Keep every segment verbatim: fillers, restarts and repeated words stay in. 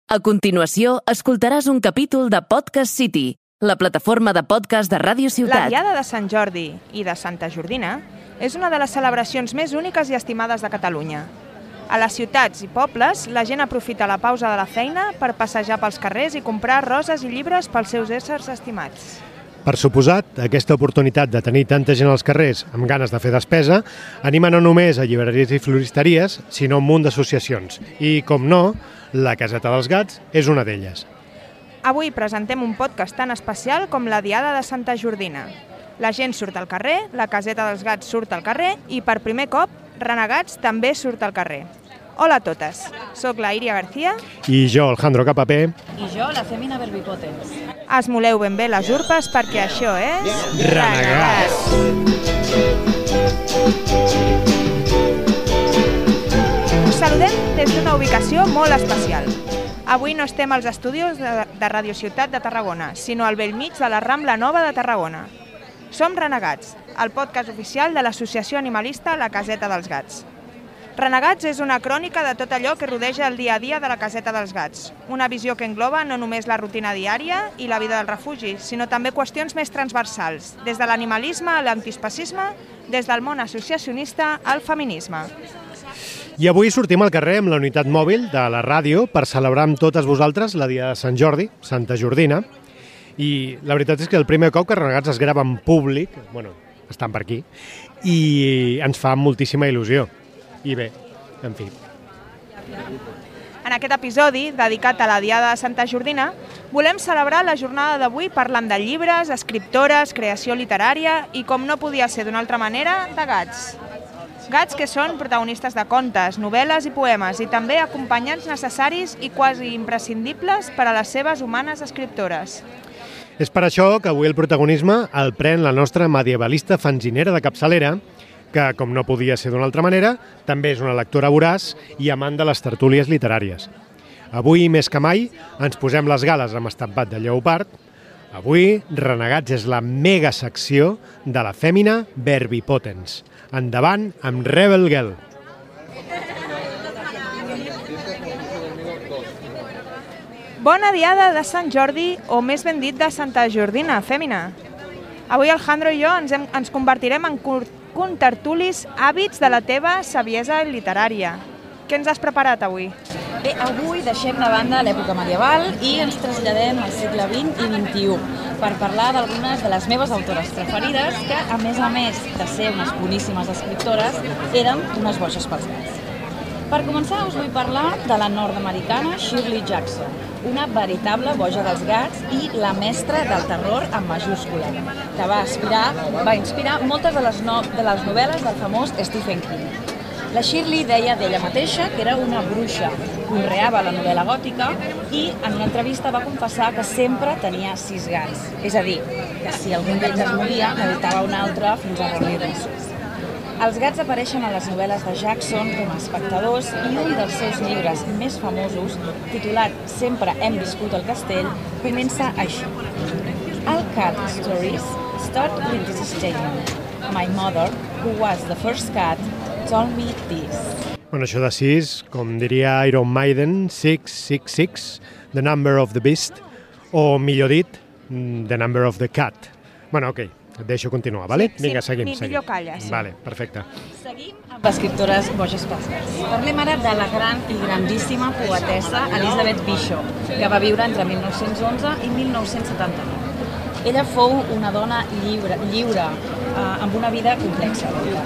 A continuació, escoltaràs un capítol de Podcast City, la plataforma de podcast de Ràdio Ciutat. La Diada de Sant Jordi i de Santa Jordina és una de les celebracions més úniques i estimades de Catalunya. A les ciutats i pobles, la gent aprofita la pausa de la feina per passejar pels carrers i comprar roses i llibres pels seus éssers estimats. Per suposat, aquesta oportunitat de tenir tanta gent als carrers amb ganes de fer despesa anima no només a llibreries i floristeries, sinó un munt d'associacions. I, com no, la Caseta dels Gats és una d'elles. Avui presentem un podcast tan especial com la Diada de Santa Jordina. La gent surt al carrer, la Caseta dels Gats surt al carrer i, per primer cop, Renegats també surt al carrer. Hola a totes, soc la Iria García. I jo, Alejandro Capapé. I jo, la Fèmina Verbipotens. Esmoleu ben bé les urpes perquè això és... Renegats! Us saludem des d'una ubicació molt especial. Avui no estem als estudis de, de Radio Ciutat de Tarragona, sinó al bell mig de la Rambla Nova de Tarragona. Som Renegats, el podcast oficial de l'associació animalista La Caseta dels Gats. Renegats és una crònica de tot allò que rodeja el dia a dia de la Caseta dels Gats. Una visió que engloba no només la rutina diària i la vida del refugi, sinó també qüestions més transversals, des de l'animalisme a l'antispecisme, des del món associacionista al feminisme. I avui sortim al carrer amb la unitat mòbil de la ràdio per celebrar amb totes vosaltres la Dia de Sant Jordi, Santa Jordina. I la veritat és que el primer cop que Renegats es grava en públic, bueno, estan per aquí, i ens fa moltíssima il·lusió. I bé, en fi. En aquest episodi, dedicat a la Diada de Santa Jordina, volem celebrar la jornada d'avui parlant de llibres, escriptores, creació literària i, com no podia ser d'una altra manera, de gats. Gats que són protagonistes de contes, novel·les i poemes i també acompanyants necessaris i quasi imprescindibles per a les seves humanes escriptores. És per això que avui el protagonisme el pren la nostra medievalista fanzinera de capçalera, que, com no podia ser d'una altra manera, també és una lectora voraç i amant de les tertúlies literàries. Avui, més que mai, ens posem les gales amb estampat de lleopard. Avui, Renegats és la mega secció de la Fèmina Verbipotens. Endavant amb Rebel Girl. Bona Diada de Sant Jordi, o més ben dit de Santa Jordina, Fèmina. Avui Alejandro i jo ens, hem, ens convertirem en curt contertulis hàbits de la teva saviesa literària. Què ens has preparat avui? Bé, avui deixem de banda l'època medieval i ens traslladem al segle vint i vint-i-u per parlar d'algunes de les meves autores preferides que, a més a més de ser unes boníssimes escriptores, eren unes boges pels gats. Per començar, us vull parlar de la nord-americana Shirley Jackson, una veritable boja dels gats i la mestra del terror en majúscula, que va inspirar, va inspirar moltes de les, no, de les novel·les del famós Stephen King. La Shirley deia d'ella mateixa que era una bruixa, conreava la novel·la gòtica i en una entrevista va confessar que sempre tenia sis gats, és a dir, que si algun d'ells es moria, n'editava un altre fins a reunir-los. Els gats apareixen a les novel·les de Jackson com a espectadors i un dels seus llibres més famosos, titulat Sempre hem viscut al castell, comença així. All cat stories start with this statement. My mother, who was the first cat, told me this. Bueno, això de sis, com diria Iron Maiden, six, six, six, the number of the beast, o millor dit, the number of the cat. Bueno, ok. Et deixo continuar, vale? Sí, Vinga, sí, seguim, millor seguim. calla, sí. Vale, perfecte. Seguim amb escriptores boges pels gats. Parlem ara de la gran i grandíssima poetessa Elizabeth Bishop, que va viure entre mil nou-cents onze i mil nou-cents setanta-nou. Ella fou una dona lliure, lliure eh, amb una vida complexa.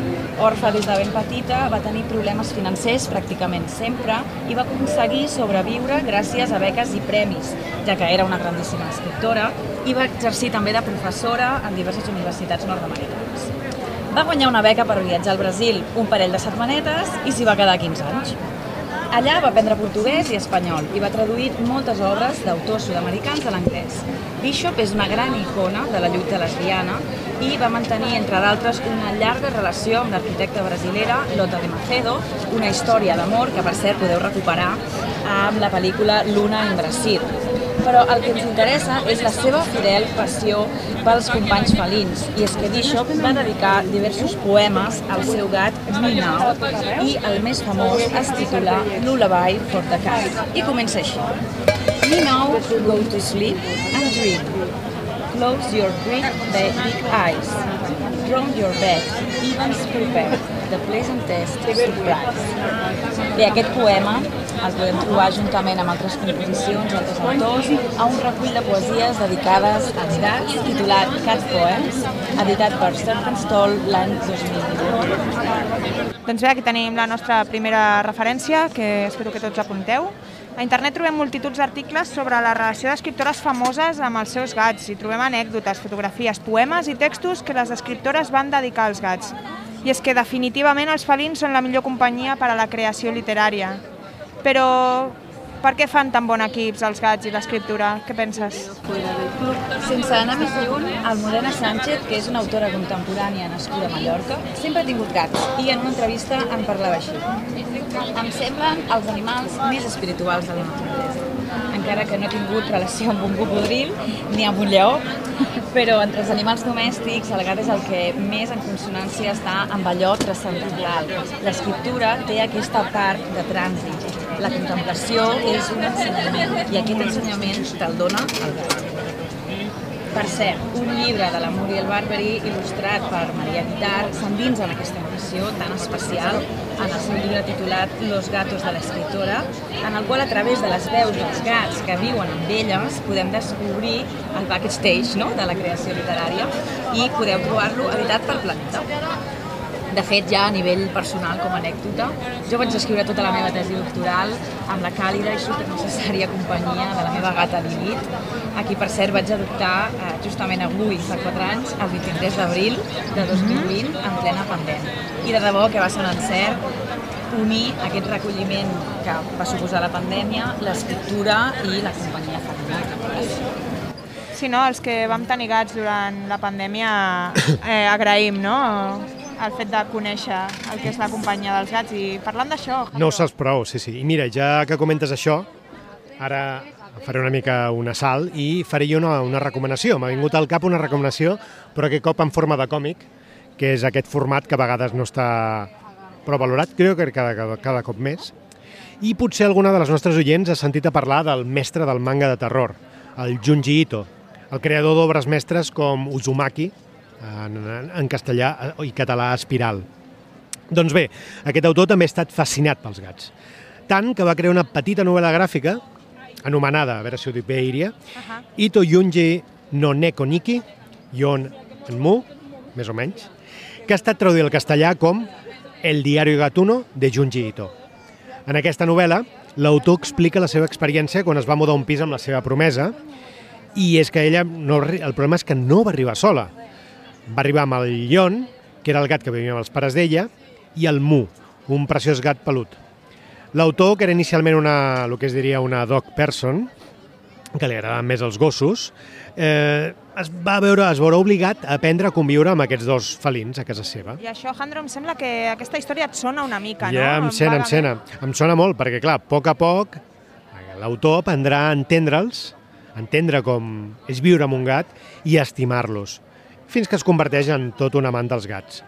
Orfa des de ben petita, va tenir problemes financers pràcticament sempre i va aconseguir sobreviure gràcies a beques i premis, ja que era una grandíssima escriptora i va exercir també de professora en diverses universitats nord-americanes. Va guanyar una beca per viatjar al Brasil un parell de setmanetes i s'hi va quedar quinze anys. Allà va aprendre portuguès i espanyol i va traduir moltes obres d'autors sud-americans a l'anglès. Bishop és una gran icona de la lluita lesbiana i va mantenir, entre d'altres, una llarga relació amb l'arquitecta brasilera Lota de Macedo, una història d'amor que, per cert, podeu recuperar amb la pel·lícula Luna en Brasil. però el que ens interessa és la seva fidel passió pels companys felins, i és que Bishop va dedicar diversos poemes al seu gat Meow, i el més famós es titula Lullaby for the Cat, i comença així. Meow, go to sleep and dream. Close your big, big eyes. Round your bed, even prepare the pleasantest surprise. Bé, aquest poema el podem trobar juntament amb altres composicions d'altres autors a un recull de poesies dedicades als gats titulat Cat Poems, editat per Serpent Stall l'any dos mil divuit. Doncs bé, aquí tenim la nostra primera referència, que espero que tots apunteu. A internet trobem multituds d'articles sobre la relació d'escriptores famoses amb els seus gats i trobem anècdotes, fotografies, poemes i textos que les escriptores van dedicar als gats. I és que definitivament els felins són la millor companyia per a la creació literària. Però per què fan tan bon equips els gats i l'escriptura? Què penses? Sense anar més lluny, Almudena Sánchez, que és una autora contemporània nascuda a Mallorca, sempre ha tingut gats i en una entrevista en parlava així. Em semblen els animals més espirituals de la naturalesa. Encara que no he tingut relació amb un cocodril ni amb un lleó, però entre els animals domèstics el gat és el que més en consonància està amb allò transcendental. L'escriptura té aquesta part de trànsit. La contemplació és un ensenyament i aquest ensenyament te'l dona el gat. Per cert, un llibre de la Muriel Barbery il·lustrat per Maria Guitar s'endinsa en aquesta noció tan especial en el seu llibre titulat Los gatos de l'escriptora, en el qual a través de les veus dels gats que viuen amb elles podem descobrir el backstage, no?, de la creació literària i podeu trobar-lo editat per Planeta. De fet, ja a nivell personal, com a anècdota, jo vaig escriure tota la meva tesi doctoral amb la càlida i supernecessària companyia de la meva gata Lilith, a qui, per cert, vaig adoptar eh, justament avui, fa quatre anys, el vint-i-tres d'abril de dos mil vint, en plena pandèmia. I de debò que va ser un encert unir aquest recolliment que va suposar la pandèmia, l'escriptura i la companyia familiar. Sí, no? Els que vam tenir gats durant la pandèmia eh, agraïm, no?, el fet de conèixer el que és la companyia dels gats. I parlant d'això... No ho saps prou, sí, sí. I mira, ja que comentes això, ara faré una mica un assalt i faré jo una, una recomanació. M'ha vingut al cap una recomanació, però aquest cop en forma de còmic, que és aquest format que a vegades no està prou valorat, crec que cada, cada, cada cop més. I potser alguna de les nostres oients ha sentit a parlar del mestre del manga de terror, el Junji Ito, el creador d'obres mestres com Uzumaki, En, en castellà i català Espiral. Doncs bé, aquest autor també ha estat fascinat pels gats. Tant que va crear una petita novel·la gràfica anomenada, a veure si ho dic bé, Iria, uh-huh. Ito Yunji no Neko Niki, Yon Mu, més o menys, que ha estat traduït al castellà com El diario gatuno de Junji Ito. En aquesta novel·la, l'autor explica la seva experiència quan es va mudar a un pis amb la seva promesa, i és que ella, no, el problema és que no va arribar sola. Va arribar amb el Yon, que era el gat que vivia amb els pares d'ella, i el Mu, un preciós gat pelut. L'autor, que era inicialment una, el que es diria una dog person, que li agradaven més els gossos, eh, es va veure, es veurà obligat a aprendre a conviure amb aquests dos felins a casa seva. I això, Jandro, em sembla que aquesta història et sona una mica, no? Ja, em sona, em sona. Em sona molt, perquè, clar, a poc a poc, l'autor aprendrà a entendre'ls, a entendre com és viure amb un gat i a estimar-los, fins que es converteix en tot un amant dels gats.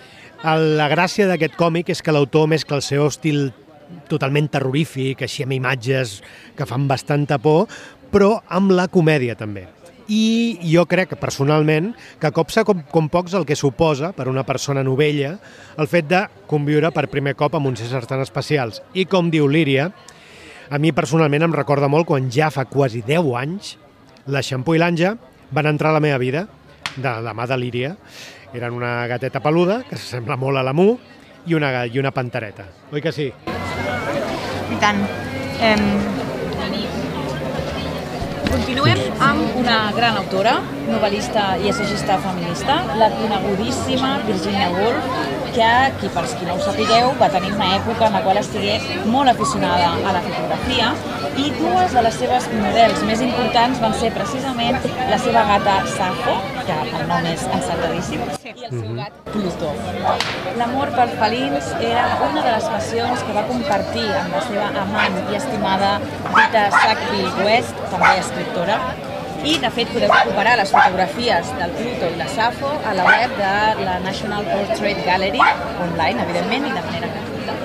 La gràcia d'aquest còmic és que l'autor mescla el seu estil totalment terrorífic, així amb imatges que fan bastanta por, però amb la comèdia també. I jo crec, personalment, que copsa com, com pocs el que suposa per una persona novella el fet de conviure per primer cop amb uns éssers tan especials. I com diu l'Íria, a mi personalment em recorda molt quan ja fa quasi deu anys la Xampú i l'Anja van entrar a la meva vida, de la mà de l'Íria. Eren una gateta peluda, que s'assembla molt a la Mu, i una, i una pantereta. Oi que sí? I tant. Eh... Continuem amb una gran autora, novel·lista i assagista feminista, la conegudíssima Virginia Woolf, que, qui per qui no ho sapigueu, va tenir una època en la qual estigué molt aficionada a la fotografia I dues de les seves models més importants van ser precisament la seva gata Safo, que el nom és encertadíssim, i el seu gat Plutó. L'amor pels felins era una de les passions que va compartir amb la seva amant i estimada Rita Sackville-West, també escriptora, i de fet podeu recuperar les fotografies del Plutó i la Safo a la web de la National Portrait Gallery, online, evidentment, i de manera gratuïta.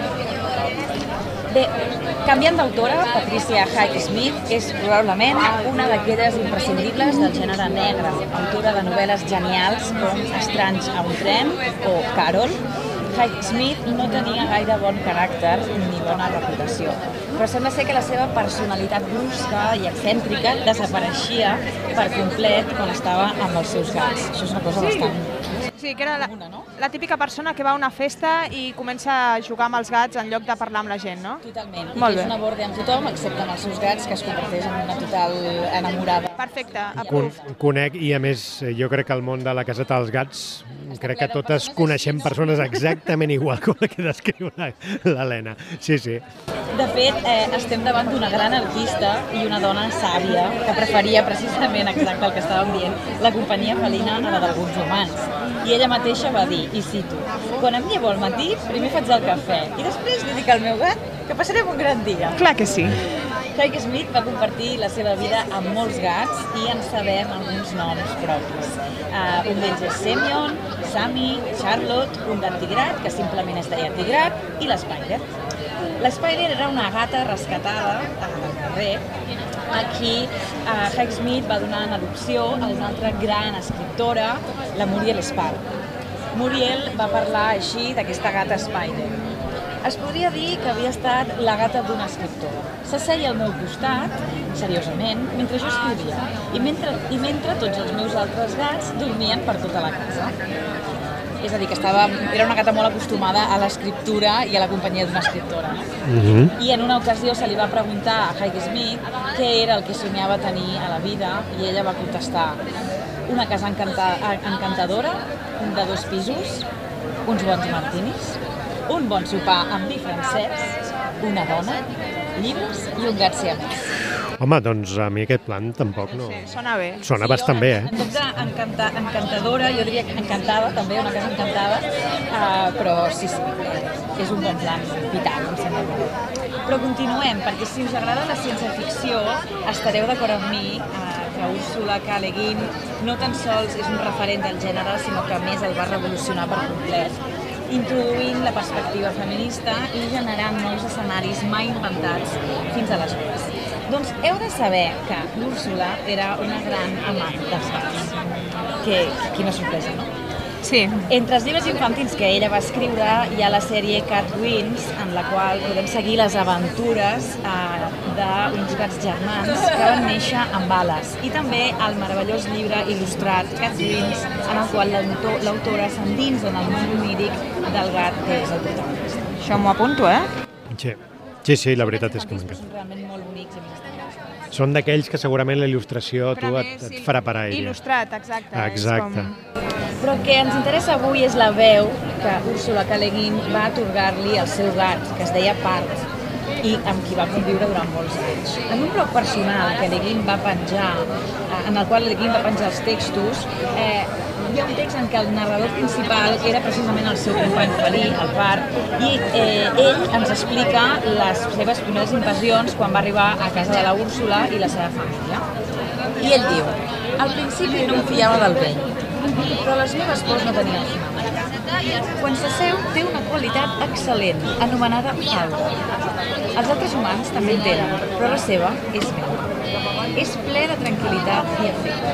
Bé, canviant d'autora, Patricia Highsmith és probablement una d'aquelles imprescindibles del gènere negre, autora de novel·les genials com Estranys a un tren o Carol. Highsmith no tenia gaire bon caràcter ni bona reputació, però sembla ser que la seva personalitat brusca i excèntrica desapareixia per complet quan estava amb els seus gats. Això és una cosa bastant... Sí, que era la, comuna, no? la típica persona que va a una festa i comença a jugar amb els gats en lloc de parlar amb la gent, no? Totalment. Molt I bé. és una borde amb tothom, excepte amb els seus gats, que es converteix en una total enamorada. Perfecte, Con, aprove. conec, i a més, jo crec que el món de la caseta dels gats, crec que totes coneixem persones exactament igual com la que descriu la- l'Helena. Sí, sí. De fet, eh, estem davant d'una gran artista i una dona sàvia que preferia precisament exacte el que estàvem dient, la companyia felina a la d'alguns humans. I ella mateixa va dir, i cito, quan em llevo al matí, primer faig el cafè i després li dic al meu gat que passarem un gran dia. Clar que sí. Highsmith va compartir la seva vida amb molts gats i en sabem alguns noms propis. Uh, un d'ells és Semyon, Sammy, Charlotte, un gat tigrat, que simplement es deia Tigrat, i l'Spider. L'Spider era una gata rescatada al carrer, a qui uh, Highsmith va donar en adopció a una altra gran escriptora, la Muriel Spark. Muriel va parlar així d'aquesta gata Spider. Es podria dir que havia estat la gata d'un escriptor. S'asseia al meu costat, seriosament, mentre jo escrivia, i mentre, i mentre tots els meus altres gats dormien per tota la casa. És a dir, que estava, era una gata molt acostumada a l'escriptura i a la companyia d'una escriptora. No? Mm-hmm. I en una ocasió se li va preguntar a Highsmith què era el que somiava tenir a la vida i ella va contestar una casa encanta, encantadora, un de dos pisos, uns bons martinis, un bon sopar amb vi francès, una dona, llibres i un gat siamès. Home, doncs a mi aquest plan tampoc no... Sí, sona bé. Sona bastant bé, En eh? lloc d'encanta, encantadora, jo diria que encantada, també, una casa encantada, uh, però sí, sí, és un bon plan vital, em sembla bé. Però continuem, perquè si us agrada la ciència-ficció, estareu d'acord amb mi uh, que Ursula K. Le Guin no tan sols és un referent del gènere, sinó que a més el va revolucionar per complet, introduint la perspectiva feminista i generant nous escenaris mai inventats fins aleshores. Doncs heu de saber que l'Úrsula era una gran amant dels gats. Que, quina sorpresa, no? Sí. Entre els llibres infantils que ella va escriure hi ha la sèrie Cat Wings, en la qual podem seguir les aventures eh, d'uns gats germans que van néixer amb ales. I també el meravellós llibre il·lustrat Cat Wings, en el qual l'autor- l'autora s'endinsa en el món oníric del gat que és el protagonista. Això m'ho apunto, eh? Sí, sí, sí la veritat és que Són m'encanta. realment molt bonics i misteriosos. Són d'aquells que segurament la il·lustració a tu et, et farà parar ella. Il·lustrat, exacte. Exacte. És com... Però el que ens interessa avui és la veu que Ursula K. Le Guin va atorgar-li al seu gat, que es deia Part, i amb qui va conviure durant molts anys. En un blog personal que Le Guin va penjar, eh, en el qual Le Guin va penjar els textos, eh, hi ha un text en què el narrador principal era precisament el seu company felí, el Part, i eh, ell ens explica les seves primeres impressions quan va arribar a casa de la Úrsula i la seva família. I ell diu, al principi no em fiava del vell, però les meves pors no tenien final. Quan s'asseu té una qualitat excel·lent, anomenada aura. Els altres humans també en tenen, però la seva és veu. És ple de tranquil·litat i afecte.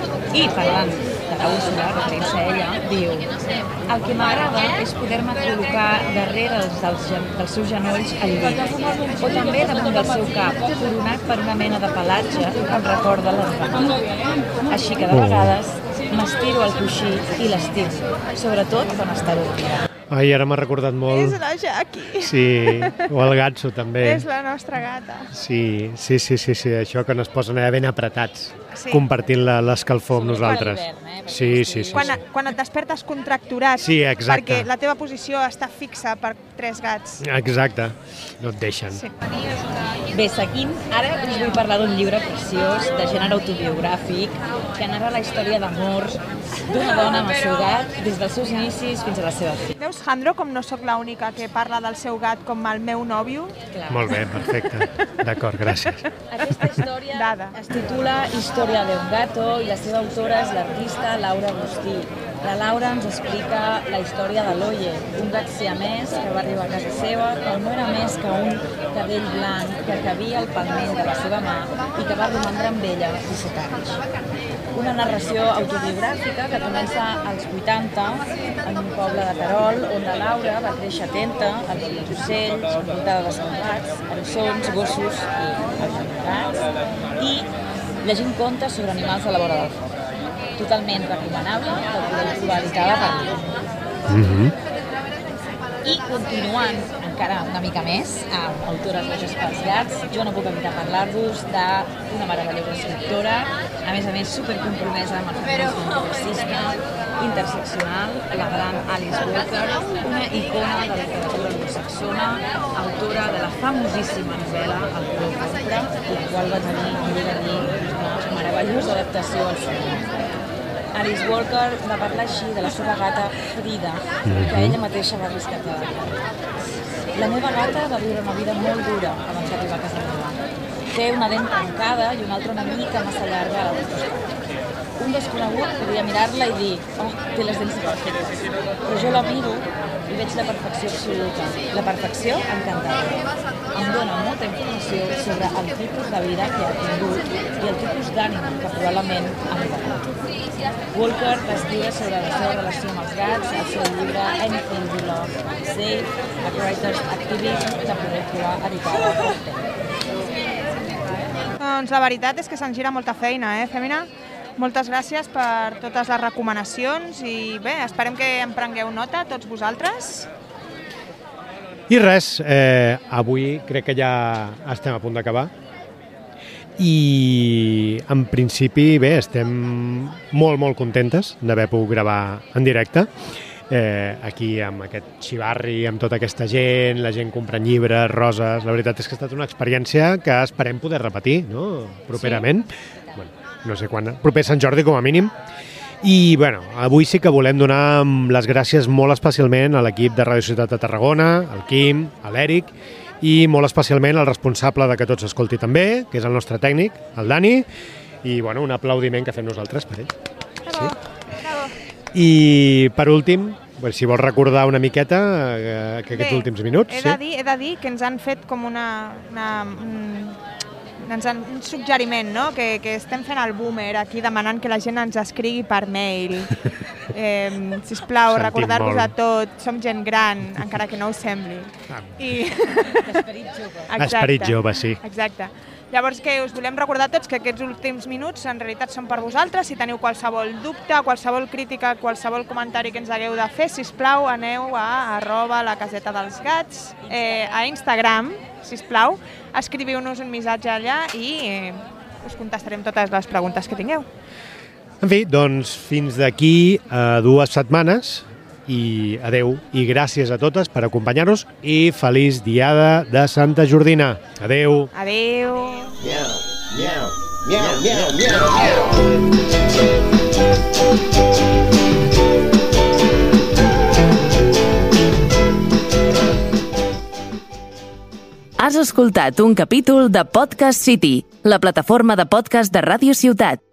I parlant de la Úrsula, referint-se a ella, diu el que m'agrada és poder-me col·locar darrere dels, dels, gen- dels seus genolls al llit, o també damunt del seu cap, coronat per una mena de pelatge que em recorda l'enfant. Així que de vegades m'estiro al coixí i l'estimo, sobretot quan està dormint. Ai, ara m'ha recordat És molt... la Jackie. Sí, o el gatso també. És la nostra gata. Sí, sí, sí, sí, sí, això que no es posen allà ben apretats. Sí. compartint la- l'escalfor amb nosaltres. Per l'hivern, eh? Perquè Sí, sí, sí. Quan, sí. quan et despertes contracturat, Sí, exacte. perquè la teva posició està fixa per tres gats. Exacte, no et deixen. Sí. Bé, seguint, ara us vull parlar d'un llibre preciós de gènere autobiogràfic que narra la història d'amor d'una dona amb el seu gat des dels seus inicis fins a la seva fi. Veus, Jandro, com no sóc l'única que parla del seu gat com el meu nòvio? Clar. Molt bé, perfecte. D'acord, gràcies. Aquesta història Dada. es titula Història de un gato i la seva autora és l'artista Laura Agustí. La Laura ens explica la història de l'Oye, un gat siamès que va arribar a casa seva quan no era més que un cadell blanc que cabia al palmell de la seva mà i que va romandre amb ella disset anys. Una narració autobiogràfica que comença als vuitanta en un poble de Terol on la Laura va créixer atenta al vol dels ocells, envoltada de soldats, eriçons, gossos i els gats i llegint contes sobre animals a la vora del foc. Totalment recomanable, que podeu trobar editada per mi. Mhm. I continuant encara una mica més amb autores boges pels gats, jo no puc evitar parlar-vos d'una meravellosa escriptora, a més a més supercompromesa amb el feminisme progressista, interseccional, la gran Alice Walker, una icona de la literatura anglosaxona, autora de la famosíssima novel·la El color porpra, la qual va tenir, he de dir, una meravellosa adaptació al cinema. Alice Walker va parlar així de la seva gata Frida, que ella mateixa va rescatar. La meva gata va viure una vida molt dura abans d'arribar a casa meva. Té una dent tancada i una altra una mica massa llarga a l'altre costat. Un desconegut podria mirar-la i dir «Oh, té les dents perfectes», però jo la miro i veig la perfecció absoluta, la perfecció encantada. Em dona molta informació sobre el tipus de vida que ha tingut i el tipus d'ànima que probablement ha arribat. Walker va escriure sobre la seva relació amb els gats al seu llibre Anything You Love, Safe, a Writer's Activism, que podeu trobar editada per Tele. Doncs la veritat és que se'n gira molta feina, eh, Femina? Moltes gràcies per totes les recomanacions i bé, esperem que en prengueu nota tots vosaltres. I res, eh, avui crec que ja estem a punt d'acabar i en principi bé, estem molt molt contentes d'haver pogut gravar en directe eh, aquí amb aquest xivarri, amb tota aquesta gent, la gent comprant llibres, roses. La veritat és que ha estat una experiència que esperem poder repetir, no? Properament. Sí. Bueno, no sé quan, proper Sant Jordi com a mínim. I bueno, avui sí que volem donar les gràcies molt especialment a l'equip de Ràdio Ciutat de Tarragona, al Quim, a l'Eric i molt especialment al responsable de que tot s'escolti també, que és el nostre tècnic, el Dani, i bueno, un aplaudiment que fem nosaltres per ell. Bravo, Sí. bravo. I per últim, si vols recordar una miqueta eh, que aquests Bé, últims minuts. He Sí? de, dir, he de dir que ens han fet com una... una un, ens han, un suggeriment, no? Que, que estem fent el boomer aquí demanant que la gent ens escrigui per mail. Eh, sisplau, Sentim recordar-vos molt. a tot, som gent gran, encara que no ho sembli. Ah. I... D'esperit jove. Esperit jove, sí. Exacte. Llavors que us volem recordar tots que aquests últims minuts en realitat són per vosaltres. Si teniu qualsevol dubte, qualsevol crítica, qualsevol comentari que ens hagueu de fer, sisplau, aneu a arroba la caseta dels gats, eh, a Instagram, sisplau, escriviu-nos un missatge allà i eh, us contestarem totes les preguntes que tingueu. En fi, doncs fins d'aquí a dues setmanes i adeu i gràcies a totes per acompanyar-nos i feliç diada de Santa Jordina. Adeu. Adeu. Meow, meow, meow, meow, meow, Has escoltat un capítol de Podcast City, la plataforma de podcast de Ràdio Ciutat.